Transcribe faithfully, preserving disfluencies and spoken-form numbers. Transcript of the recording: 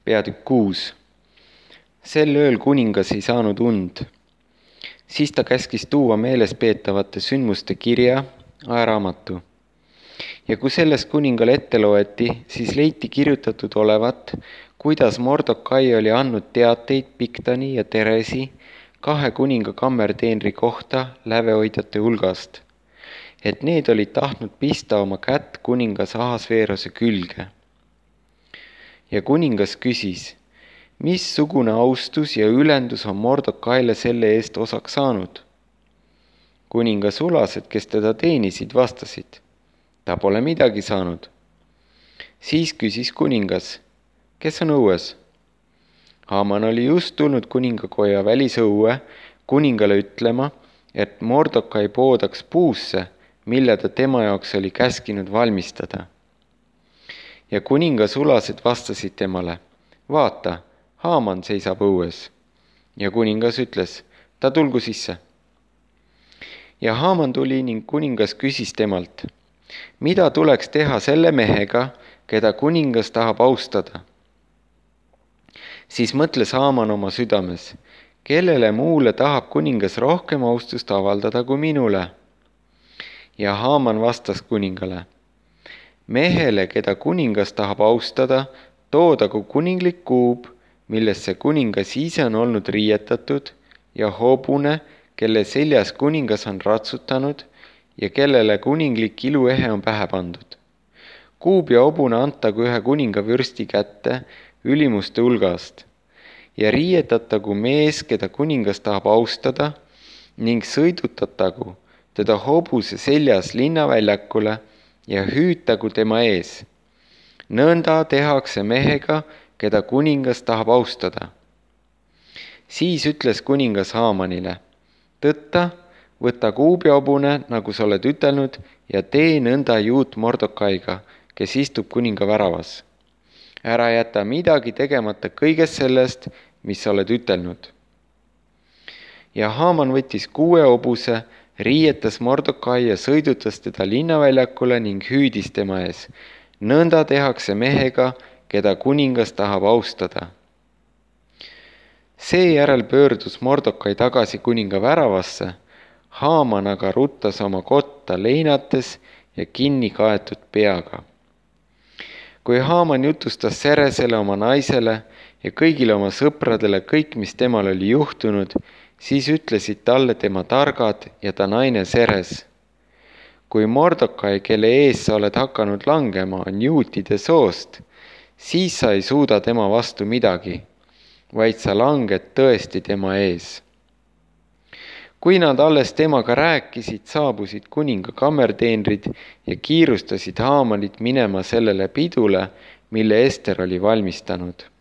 Peatükk kuus. Sel ööl kuningas ei saanud und. Siis ta käskis tuua meelespeetavate sündmuste kirja, ajaraamatu. Ja kui sellest kuningale ette loeti, siis leiti kirjutatud olevat, kuidas Mordokai oli andnud teateid Biktani ja Teresi, kahe kuninga kammerteenri kohta lävehoidjate hulgast, et need olid tahtnud pista oma kätt kuningas Ahasveerose külge. Ja kuningas küsis, missugune austus ja ülendus on Mordokaile selle eest osaks saanud. Kuninga sulased, kes teda teenisid, vastasid, ta pole midagi saanud. Siis küsis kuningas, kes on õues? Haaman oli just tulnud kuningakoja välisõue kuningale ütlema, et Mordokai poodaks puusse, mille ta tema jaoks oli käskinud valmistada. Ja kuninga sulased vastasid temale, vaata, Haaman seisab õues. Ja kuningas ütles, ta tulgu sisse. Ja Haaman tuli ning kuningas küsis temalt, mida tuleks teha selle mehega, keda kuningas tahab austada. Siis mõtles Haaman oma südames, kellele muule tahab kuningas rohkem austust avaldada kui minule. Ja Haaman vastas kuningale, mehele, keda kuningas tahab austada, toodagu kuninglik kuub, millesse kuningas ise on olnud riietatud, ja hobune, kelle seljas kuningas on ratsutanud ja kellele kuninglik iluehe on pähe pandud. Kuub ja hobune antagu ühe kuninga vürsti kätte ülimuste hulgast ja riietatagu mees, keda kuningas tahab austada, ning sõidutatagu teda hobuse seljas linnaväljakule ja hüütagu tema ees. Nõnda tehakse mehega, keda kuningas tahab austada. Siis ütles kuningas Haamanile, tõtta, võta kuub ja hobune, nagu sa oled ütelnud, ja tee nõnda juut Mordokaiga, kes istub kuninga väravas. Ära jäta midagi tegemata kõigest sellest, mis sa oled ütelnud. Ja Haaman võttis kuue hobuse, riietas Mordokai ja sõidutas teda linnaväljakule ning hüüdis tema ees. Nõnda tehakse mehega, keda kuningas tahab austada. Seejärel pöördus Mordokai tagasi kuninga väravasse, Haaman aga ruttas oma kotta leinates ja kinni kaetud peaga. Kui Haaman jutustas Seresele oma naisele ja kõigile oma sõpradele kõik, mis temal oli juhtunud, siis ütlesid talle tema targad ja ta naine Seres. Kui Mordokai, kelle ees sa oled hakanud langema, on juutide soost, siis sa ei suuda tema vastu midagi, vaid sa langed tõesti tema ees. Kui nad alles temaga rääkisid, saabusid kuninga kammerteenrid ja kiirustasid Haamanit minema sellele pidule, mille Ester oli valmistanud.